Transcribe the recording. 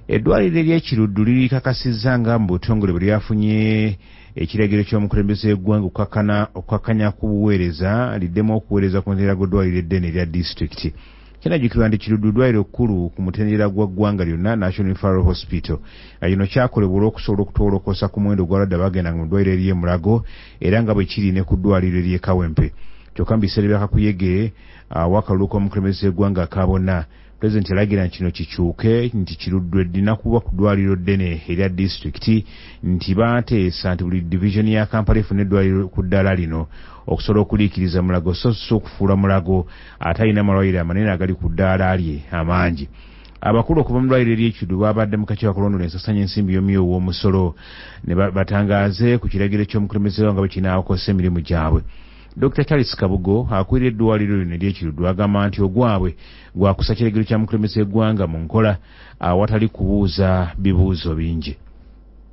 Eddwaliro ery'Ekiruddu lirikakasizza nga mu butongole bwe lyafunye ekiragiro ky'omukulembeze w'eggwanga okukakkanya ku buweereza liddemu okuweereza ku mutendera gw'eddwaliro eddene erya disitulikiti. Kinajjukirwa nti Kiruddu ddwaliro kkulu ku mutendera gwa ggwanga lyonna, National Referral Hospital. Kino kyakolebwa olw'okusobola okutwolokosa ku muwendo gw'abalwadde abagendanga mu ddwaliro ery'e Mulago era nga bwe kiri ne ku ddwaliro ery'e Kawempe. Kyokka mu biseera bya Kakuyege w'akalulu k'omukulembeze w'eggwanga Kabona, Pulezidenti yalagira nti kino kikyuke, nti Kiruddu eddina kuba ku ddwaliro ddene erya disitulikiti, nti baateesa nti buli divisioni ya Kampala efuna eddwaliro ku ddaala lino okusobola okuliikiriza Mulago so okufuula Mulago ate alina amalwaliro amanene agali ku ddaala lye amangi. Abakulu okuva mu ddwaliro ery'Ekiruddu babadde mu kakiiko akalondoola ensasanya ensimbi y'omumyu ow'omusolo ne batangaaze ku kiragiro ky'omukulembeze nga bwe kinaakosa emirimu gyabwe. Dr. Charles Kabugo akulira eddwaliro lino ery'Ekiruddu agamba nti ogwabwe gwakusa kiragiro kya mukulembeze w'eggwanga mu nkola awatali kubuuza bibuuzo bingi.